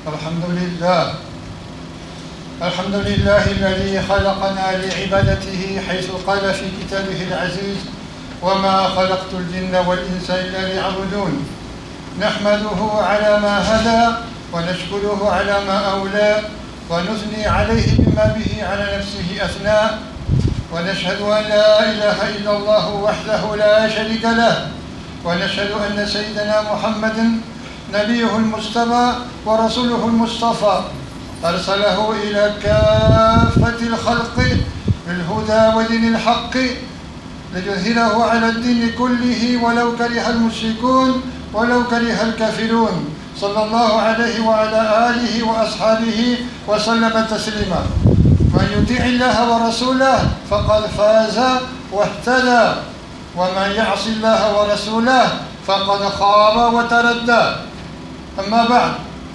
الحمد لله الذي خلقنا لعبادته حيث قال في كتابه العزيز وما خلقت الجن والإنس إلا ليعبدون. نحمده على ما هدى ونشكره على ما أولى ونثني عليه بما به على نفسه أثنى، ونشهد أن لا إله إلا الله وحده لا شريك له، ونشهد أن سيدنا محمدا نبيه المصطفى ورسوله المصطفى أرسله إلى كافة الخلق بالهدى ودين الحق ليظهره على الدين كله ولو كره المشركون ولو كره الكافرون، صلى الله عليه وعلى آله وأصحابه وسلم تسليما. من يطيع الله ورسوله فقد فاز واهتدى، ومن يعص الله ورسوله فقد خاب وتردى. أما بعد،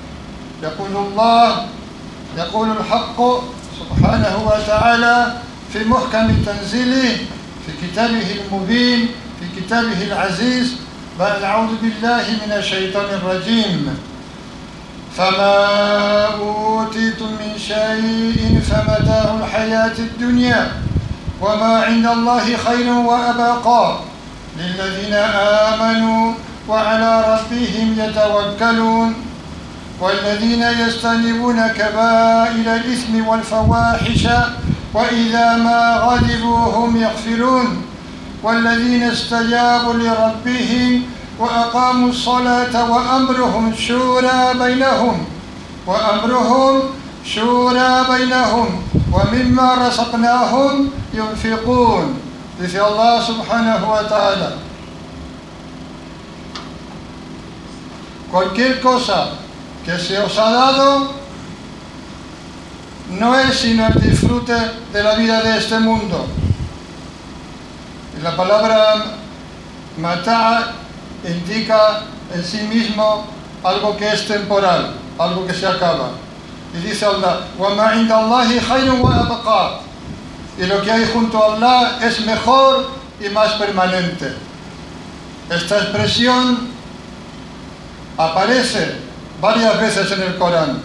يقول الحق سبحانه وتعالى في محكم تنزيله في كتابه المبين في كتابه العزيز بعد أعوذ بالله من الشيطان الرجيم: فما أوتيتم من شيء فمتاع الحياة الدنيا وما عند الله خير وأبقى للذين آمنوا وعلى ربهم يتوكلون والذين يجتنبون كبائر الإثم والفواحش وإذا ما غضبوا هم يغفرون والذين استجابوا لربهم وأقاموا الصلاة وأمرهم شورى بينهم ومما رزقناهم ينفقون. Dice Allah subhanahu wa ta'ala: cualquier cosa que se os ha dado no es sino el disfrute de la vida de este mundo. Y la palabra mata indica en sí mismo algo que es temporal, algo que se acaba. Y dice Allah: وَمَا عِنْدَ اللَّهِ خَيْرٌ وَأَبْقَى. Y lo que hay junto a Allah es mejor y más permanente. Esta expresión aparece varias veces en el Corán.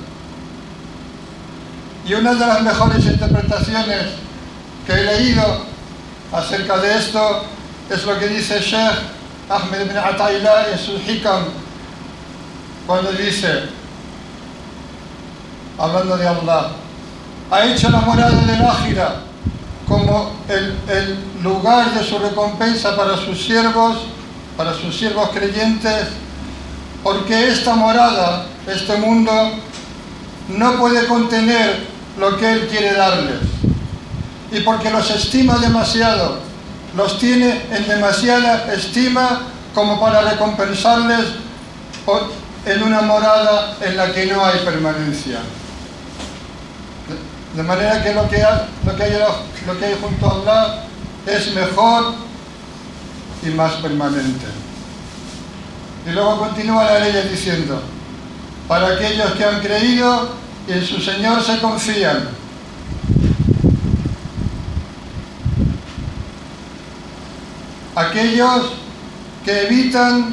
Y una de las mejores interpretaciones que he leído acerca de esto es lo que dice Sheikh Ahmed ibn Ata'illah en su Hikam, cuando dice, hablando de Allah: ha hecho la morada del Ájira como el lugar de su recompensa para sus siervos creyentes, porque esta morada, este mundo, no puede contener lo que Él quiere darles, y porque los estima demasiado, los tiene en demasiada estima como para recompensarles en una morada en la que no hay permanencia. De manera que lo que hay junto a Allah es mejor y más permanente. Y luego continúa la ley diciendo: para aquellos que han creído y en su Señor se confían. Aquellos que evitan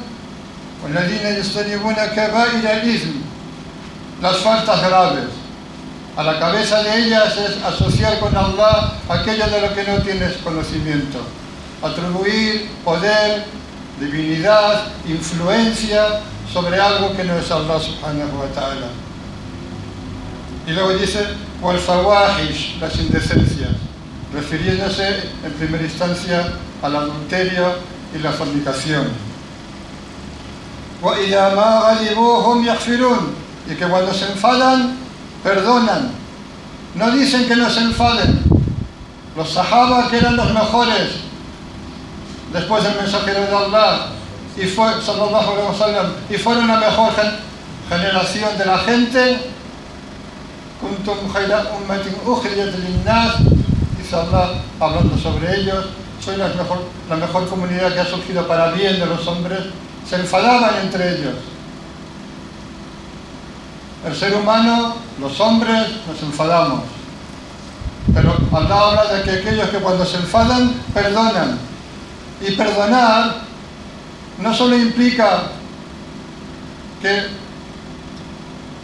las faltas graves. A la cabeza de ellas es asociar con Allah aquello de lo que no tienes conocimiento, atribuir poder, divinidad, influencia sobre algo que no es Allah subhanahu wa ta'ala. Y luego dice wal fawahish, las indecencias, refiriéndose en primera instancia al adulterio y la fornicación. Wa idha ma ghadibu hum yaghfirun, y que cuando se enfadan perdonan, no dicen que no se enfaden. Los sahaba, que eran los mejores después del mensajero de Allah sallallahu alaihi wasallam, y fueron la mejor generación de la gente, kuntum khayra ummatin ukhrijat lin-nas, dice Allah hablando sobre ellos, soy la mejor comunidad que ha surgido para bien de los hombres. Se enfadaban entre ellos. El ser humano, los hombres, nos enfadamos. Pero Allah habla de que aquellos que cuando se enfadan, perdonan. Y perdonar no solo implica que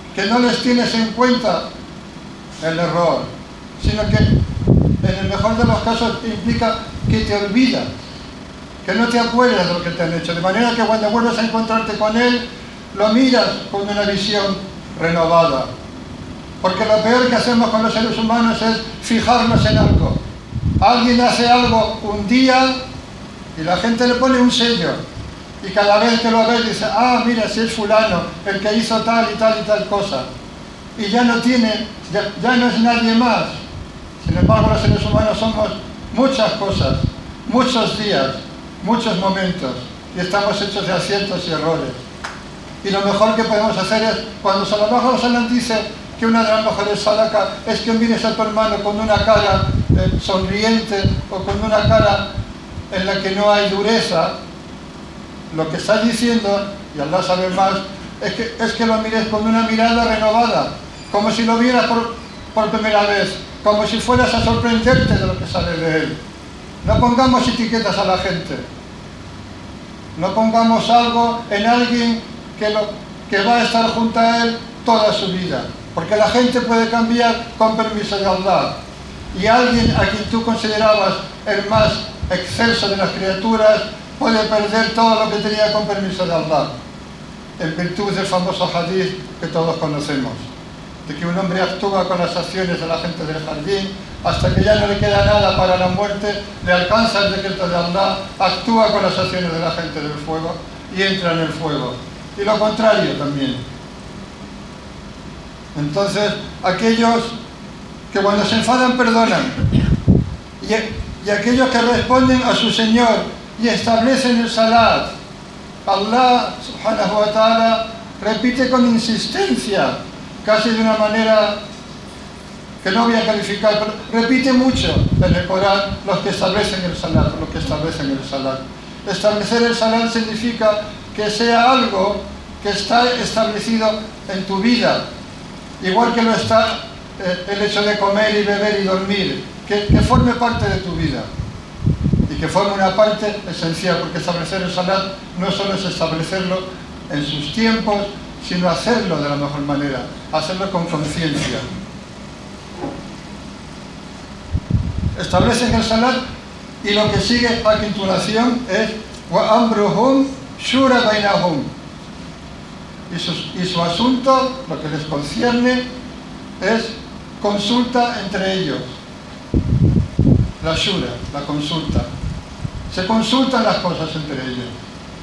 que no les tienes en cuenta el error, sino que en el mejor de los casos implica que te olvidas, que no te acuerdas de lo que te han hecho, de manera que cuando vuelves a encontrarte con él, lo miras con una visión renovada. Porque lo peor que hacemos con los seres humanos es fijarnos en algo. Alguien hace algo un día y la gente le pone un sello. Y cada vez que lo ve dice, ah, mira, si es fulano, el que hizo tal y tal y tal cosa. Y ya no tiene, ya no es nadie más. Sin embargo, los seres humanos somos muchas cosas, muchos días, muchos momentos. Y estamos hechos de aciertos y errores. Y lo mejor que podemos hacer es, cuando Sallallahu Alaihi Wasallam dice que una de las mejores sadaqa es que mires a tu hermano con una cara sonriente o con una cara en la que no hay dureza, lo que está diciendo, y Allah sabe más, es que lo mires con una mirada renovada, como si lo vieras por primera vez, como si fueras a sorprenderte de lo que sale de él. No pongamos etiquetas a la gente, no pongamos algo en alguien que va a estar junto a él toda su vida, porque la gente puede cambiar con permiso de Allah, y alguien a quien tú considerabas el más excelso de las criaturas puede perder todo lo que tenía con permiso de Allah, en virtud del famoso hadith que todos conocemos, de que un hombre actúa con las acciones de la gente del jardín hasta que ya no le queda nada para la muerte, le alcanza el decreto de Allah, actúa con las acciones de la gente del fuego y entra en el fuego. Y lo contrario también. Entonces, aquellos que cuando se enfadan perdonan, y aquellos que responden a su Señor y establecen el salat, Allah subhanahu wa ta'ala repite con insistencia, casi de una manera que no voy a calificar, pero repite mucho en el Corán los que establecen el salat, los que establecen el salat. Establecer el salat significa que sea algo que está establecido en tu vida, igual que lo está el hecho de comer y beber y dormir, que forme parte de tu vida y que forme una parte esencial, porque establecer el salat no solo es establecerlo en sus tiempos, sino hacerlo de la mejor manera, hacerlo con conciencia. Establecen el salat y lo que sigue a continuación es wa amruhum shura bainahum, y su asunto, lo que les concierne, es consulta entre ellos. La shura, la consulta. Se consultan las cosas entre ellos.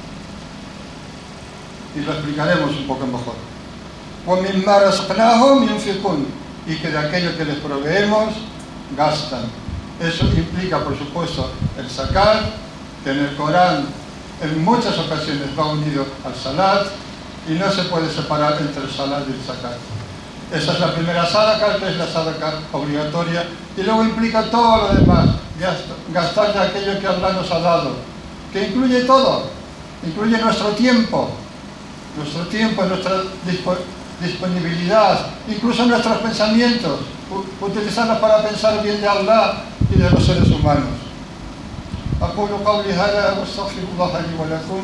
Y lo explicaremos un poco mejor. وَمِمَّا رَزَقْنَاهُمْ يُنْفِقُونَ, y que de aquello que les proveemos, gastan. Eso implica, por supuesto, el zakat, que en el Corán en muchas ocasiones va unido al salat, y no se puede separar entre el salat y el zakat. Esa es la primera sadaqa, que es la sadaqa obligatoria, y luego implica todo lo demás, gastar de aquello que Allah nos ha dado, que incluye todo, incluye nuestro tiempo, nuestra disponibilidad, incluso nuestros pensamientos, utilizarlos para pensar bien de Allah y de los seres humanos. أقول قولي هذا وأستغفر الله لي ولكم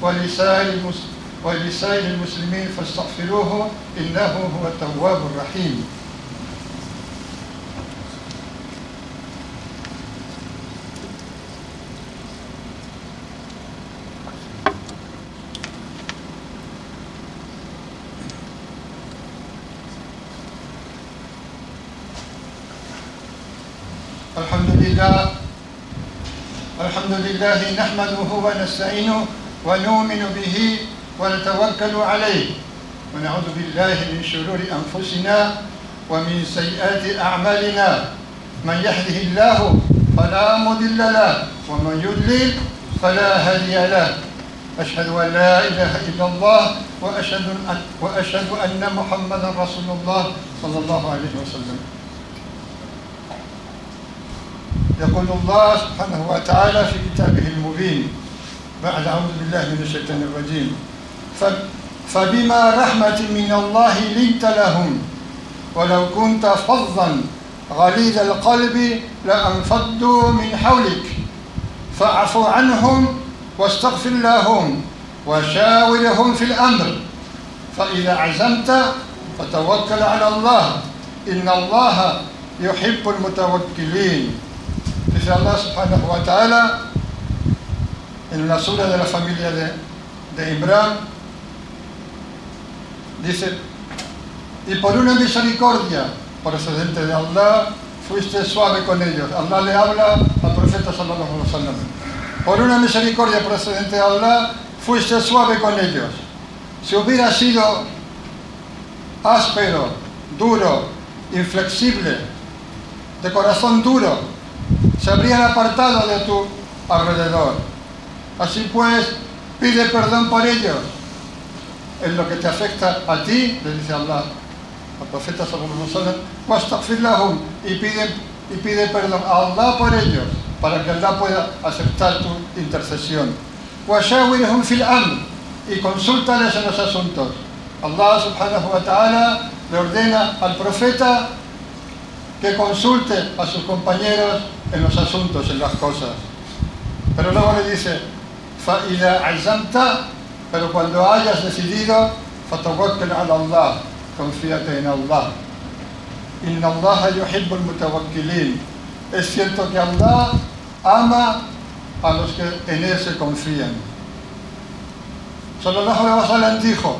ولسائر المسلمين فاستغفروه إنه هو التواب الرحيم. الحمد لله نحمده ونستعينه ونؤمن به ونتوكل عليه ونعوذ بالله من شرور أنفسنا ومن سيئات أعمالنا من يهده الله فلا مضل له ومن يضلل فلا هادي له أشهد أن لا إله إلا الله وأشهد أن محمدا رسول الله صلى الله عليه وسلم. يقول الله سبحانه وتعالى في كتابه المبين بعد أعوذ بالله من الشيطان الرجيم فبما رحمة من الله لنت لهم ولو كنت فظا غليظ القلب لانفضوا من حولك فاعف عنهم واستغفر لهم وشاورهم في الأمر فإذا عزمت فتوكل على الله إن الله يحب المتوكلين. Dice Allah subhanahu wa ta'ala en la sura de la familia de Imran, dice: y por una misericordia procedente de Allah fuiste suave con ellos. Allah le habla al profeta sallallahu alaihi wasallam. Por una misericordia procedente de Allah fuiste suave con ellos. Si hubiera sido áspero, duro, inflexible, de corazón duro, se habrían apartado de tu alrededor. Así pues, pide perdón por ellos. En lo que te afecta a ti, le dice Allah al profeta sallallahu alaihi wasallam, wastaghfir lahum, y pide perdón a Allah por ellos, para que Allah pueda aceptar tu intercesión. Washawirhum fil amr, y consúltales en los asuntos. Allah subhanahu wa ta'ala le ordena al profeta que consulte a sus compañeros en los asuntos, en las cosas. Pero luego le dice: فَإِذَا عَزَمْتَ, pero cuando hayas decidido, فَتَوَكَّلْ عَلَى اللَّهِ, confíate en Allah. إِنَّ اللَّهَ يُحِبُّ الْمُتَوَكِّلِينَ. Es cierto que Allah ama a los que en Él se confían. Sallallahu alaihi wasallam dijo: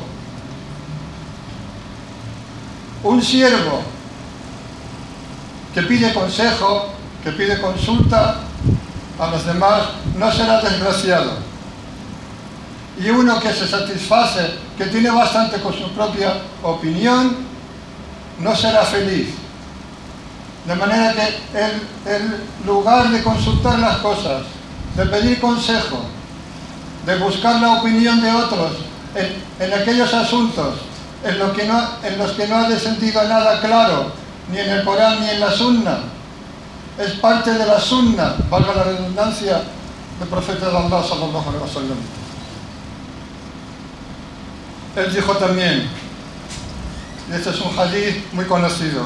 un siervo que pide consejo, que pide consulta a los demás, no será desgraciado. Y uno que se satisface, que tiene bastante con su propia opinión, no será feliz. De manera que el lugar de consultar las cosas, de pedir consejo, de buscar la opinión de otros en aquellos asuntos en los que no ha descendido nada claro, ni en el Corán ni en la Sunna, es parte de la Sunna, valga la redundancia, del profeta de Allah sallallahu alaihi wasallam. Él dijo también, y este es un hadith muy conocido: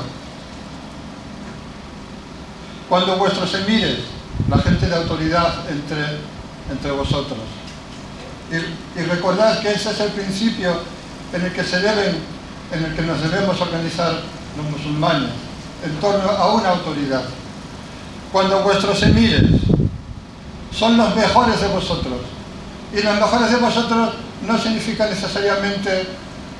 cuando vuestros emires, la gente de autoridad entre vosotros, y recordad que ese es el principio en el que nos debemos organizar los musulmanes, en torno a una autoridad. Cuando vuestros emires son los mejores de vosotros, y los mejores de vosotros no significa necesariamente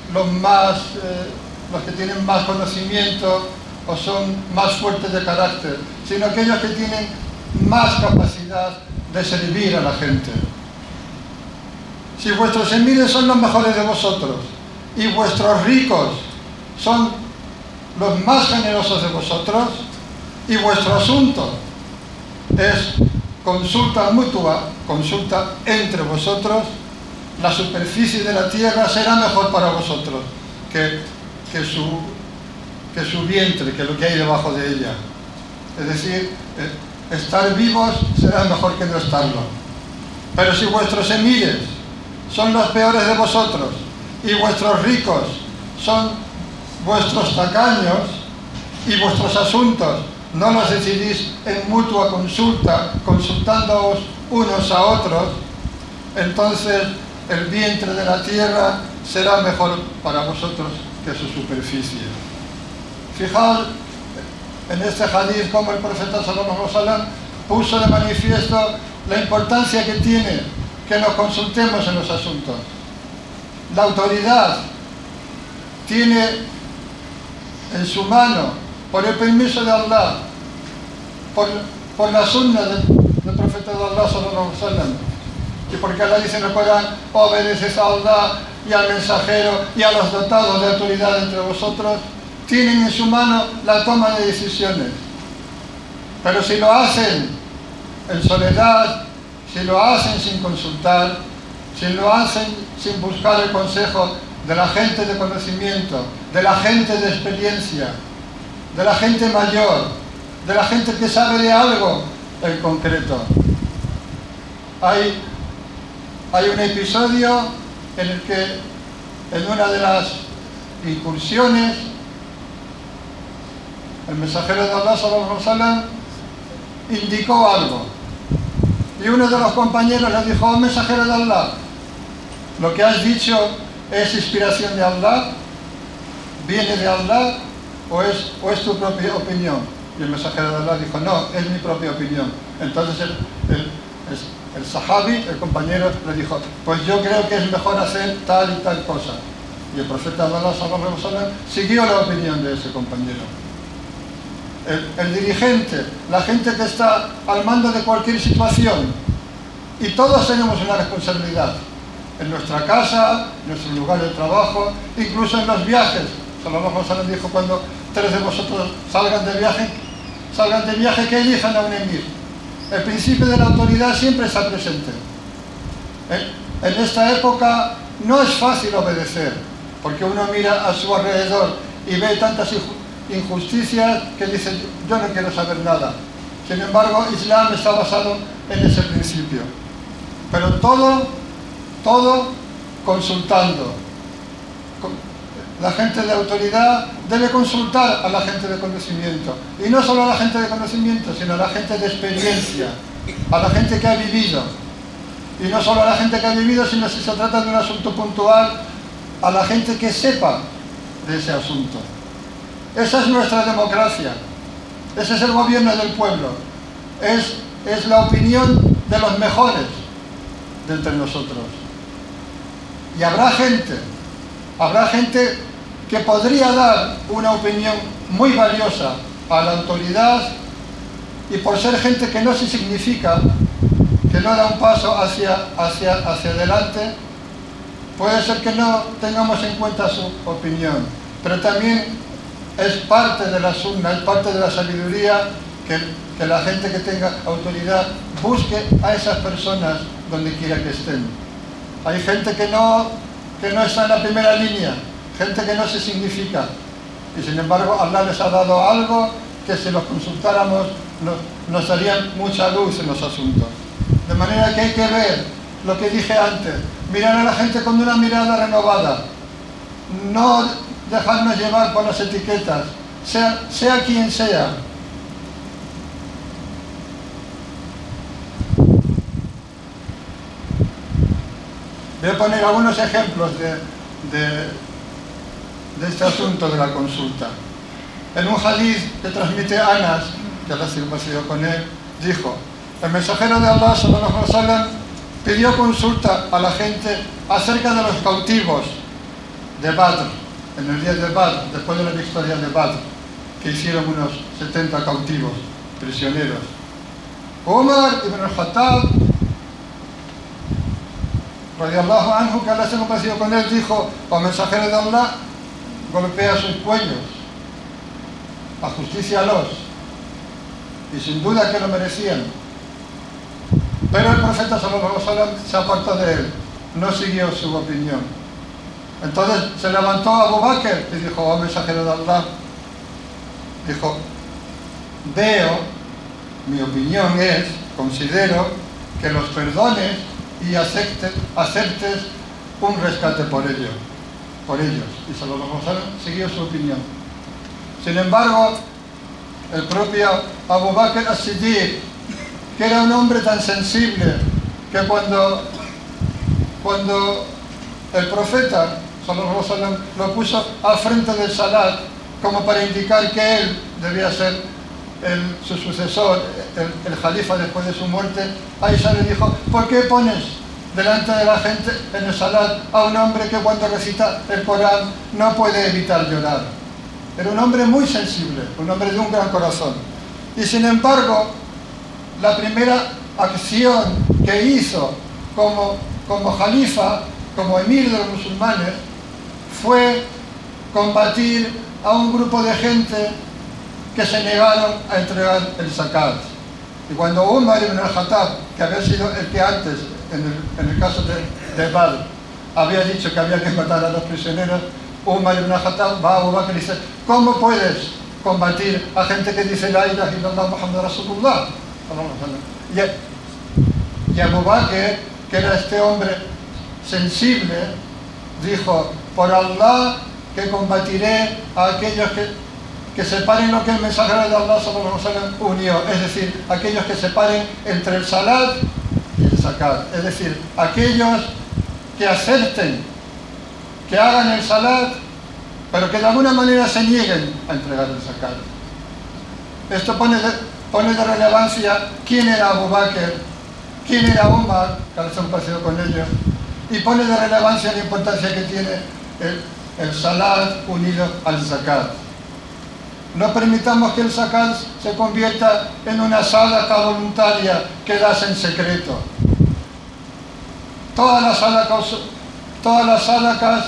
los que tienen más conocimiento o son más fuertes de carácter, sino aquellos que tienen más capacidad de servir a la gente. Si vuestros emires son los mejores de vosotros y vuestros ricos son los más generosos de vosotros, y vuestro asunto es consulta mutua, consulta entre vosotros, la superficie de la tierra será mejor para vosotros que su vientre, que lo que hay debajo de ella. Es decir, estar vivos será mejor que no estarlo. Pero si vuestros emires son los peores de vosotros y vuestros ricos son vuestros tacaños, y vuestros asuntos no los decidís en mutua consulta, consultándoos unos a otros, entonces el vientre de la tierra será mejor para vosotros que su superficie. Fijaos en este hadith cómo el profeta sallallahu alaihi wasallam puso de manifiesto la importancia que tiene que nos consultemos en los asuntos. La autoridad tiene en su mano, por el permiso de Allah, por la sunna del profeta de Allah sallallahu alaihi wasallam, y porque Allah dice en el Corán: obedeces a Allah y al mensajero y a los dotados de autoridad entre vosotros, tienen en su mano la toma de decisiones. Pero si lo hacen en soledad, si lo hacen sin consultar, si lo hacen sin buscar el consejo de la gente de conocimiento, de la gente de experiencia, de la gente mayor, de la gente que sabe de algo en concreto. Hay un episodio en el que, en una de las incursiones, el mensajero de Allah sallallahu alaihi wasallam indicó algo, y uno de los compañeros le dijo: oh mensajero de Allah, lo que has dicho es inspiración de Allah. ¿viene de Allah o es tu propia opinión? Y el mensajero de Allah dijo, no, es mi propia opinión. Entonces el sahabi, el compañero, le dijo, pues yo creo que es mejor hacer tal y tal cosa. Y el profeta de Allah sallallahu alaihi wasallam siguió la opinión de ese compañero. El dirigente, la gente que está al mando de cualquier situación, y todos tenemos una responsabilidad, en nuestra casa, en nuestro lugar de trabajo, incluso en los viajes. Sallallahu alaihi wasallam dijo, cuando 3 de vosotros salgan de viaje, que elijan a un emir. El principio de la autoridad siempre está presente. En esta época no es fácil obedecer, porque uno mira a su alrededor y ve tantas injusticias que dice, yo no quiero saber nada. Sin embargo, Islam está basado en ese principio. Pero todo consultando. La gente de autoridad debe consultar a la gente de conocimiento. Y no solo a la gente de conocimiento, sino a la gente de experiencia, a la gente que ha vivido. Y no solo a la gente que ha vivido, sino si se trata de un asunto puntual, a la gente que sepa de ese asunto. Esa es nuestra democracia. Ese es el gobierno del pueblo. Es la opinión de los mejores de entre nosotros. Y habrá gente que podría dar una opinión muy valiosa a la autoridad, y por ser gente que no se significa, que no da un paso hacia adelante, puede ser que no tengamos en cuenta su opinión. Pero también es parte de la sunna, es parte de la sabiduría que la gente que tenga autoridad busque a esas personas donde quiera que estén. Hay gente que no está en la primera línea, gente que no se significa, y sin embargo Allah les ha dado algo que si los consultáramos nos darían mucha luz en los asuntos. De manera que hay que ver lo que dije antes, mirar a la gente con una mirada renovada, no dejarnos llevar por las etiquetas, sea quien sea. Voy a poner algunos ejemplos de este asunto de la consulta. En un hadith que transmite Anas, que Allah se complacido con él, dijo, el mensajero de Allah sallallahu alaihi wasallam pidió consulta a la gente acerca de los cautivos de Badr, en el día de Badr, después de la victoria de Badr, que hicieron unos 70 cautivos, prisioneros. Umar ibn al-Khattab, radiallahu anhu, que Allah se complacido con él, dijo, o mensajero de Allah, golpea sus cuellos, ajustícialos, y sin duda que lo merecían. Pero el profeta sallallahu alaihi wasallam se apartó de él, no siguió su opinión. Entonces se levantó Abu Bakr y dijo, oh mensajero de Allah, dijo, mi opinión considero que los perdones y aceptes un rescate por ellos. Y sallallahu alaihi wasallam siguió su opinión. Sin embargo, el propio Abu Bakr as-Siddiq, que era un hombre tan sensible, que cuando el profeta sallallahu alaihi wasallam lo puso al frente del salat, como para indicar que él debía ser su sucesor, el jalifa después de su muerte, Aisha le dijo, ¿por qué pones delante de la gente en el salat a un hombre que cuando recita el Corán no puede evitar llorar? Era un hombre muy sensible, un hombre de un gran corazón. Y sin embargo, la primera acción que hizo como jalifa, como emir de los musulmanes, fue combatir a un grupo de gente que se negaron a entregar el zakat. Y cuando Umar ibn al-Khattab, que había sido el que antes, en el caso de Badr, había dicho que había que matar a los prisioneros, Umar ibn al-Khattab va a Abu Bakr y dice, ¿cómo puedes combatir a gente que dice la ilaha illallah Muhammad Rasulullah? Y Abu Bakr, que era este hombre sensible, dijo, por Allah que combatiré a aquellos que separen lo que el mensajero de Allah sallallahu alaihi wasallam unió, es decir, aquellos que separen entre el salat y el zakat, es decir, aquellos que acepten que hagan el salat pero que de alguna manera se nieguen a entregar el zakat. Esto pone de relevancia quién era Abu Bakr, quién era Umar, que ahora se han pasado con ellos, y pone de relevancia la importancia que tiene el salat unido al zakat. No permitamos que el zakat se convierta en una sadaqa voluntaria que das en secreto. Todas las sadaqas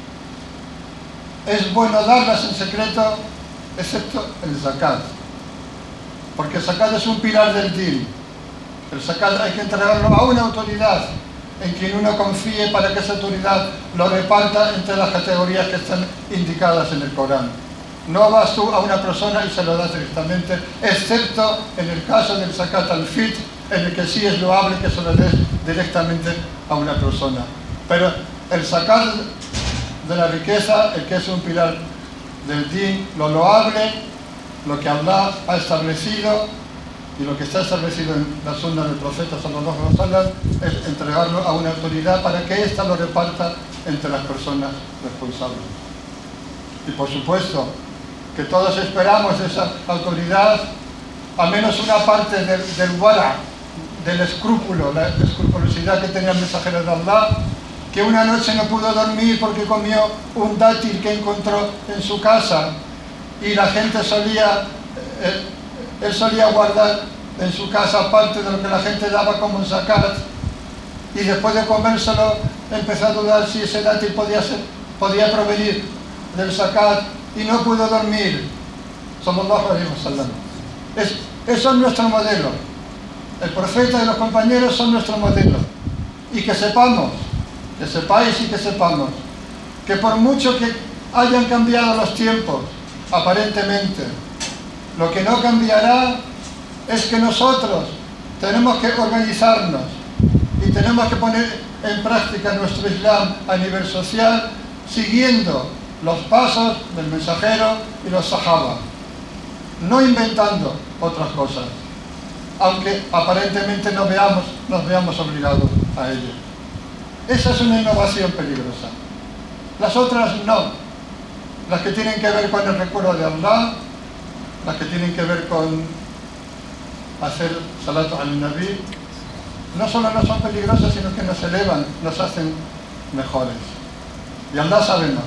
es bueno darlas en secreto, excepto el zakat. Porque el zakat es un pilar del din. El zakat hay que entregarlo a una autoridad en quien uno confíe para que esa autoridad lo reparta entre las categorías que están indicadas en el Corán. No vas tú a una persona y se lo das directamente, excepto en el caso del zakat al-fitr, en el que sí es loable que se lo des directamente a una persona. Pero el zakat de la riqueza, el que es un pilar del din, lo loable, lo que Allah ha establecido y lo que está establecido en la sunna del profeta sallallahu alaihi wasallam, es entregarlo a una autoridad para que ésta lo reparta entre las personas responsables. Y por supuesto que todos esperamos de esa autoridad al menos una parte del wara, del escrúpulo, la escrupulosidad que tenía el mensajero de Allah, que una noche no pudo dormir porque comió un dátil que encontró en su casa, y la gente él solía guardar en su casa parte de lo que la gente daba como zakat, y después de comérselo empezó a dudar si ese dátil podía provenir del zakat, y no pudo dormir. Sallallahu alaihi wasallam. Eso es nuestro modelo. El profeta y los compañeros son nuestro modelo. Y que sepáis y que sepamos que por mucho que hayan cambiado los tiempos, aparentemente, lo que no cambiará es que nosotros tenemos que organizarnos y tenemos que poner en práctica nuestro Islam a nivel social, siguiendo los pasos del mensajero y los sahaba, no inventando otras cosas, aunque aparentemente nos veamos obligados a ello. Esa es una innovación peligrosa. Las otras no, las que tienen que ver con el recuerdo de Allah, las que tienen que ver con hacer salatu al-Nabi, no solo no son peligrosas, sino que nos elevan, nos hacen mejores. Y Allah sabe más.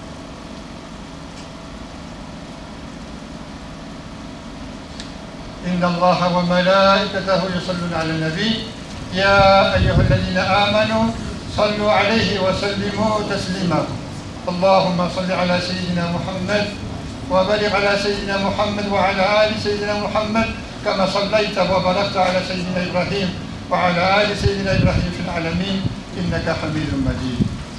إن الله وملائكته يصلون على النبي يا أيها الذين آمنوا صلوا عليه وسلموا تسليما اللهم صل على سيدنا محمد وبارك على سيدنا محمد وعلى آل سيدنا محمد كما صليت وباركت على سيدنا إبراهيم وعلى آل سيدنا إبراهيم في العالمين إنك حميد مجيد.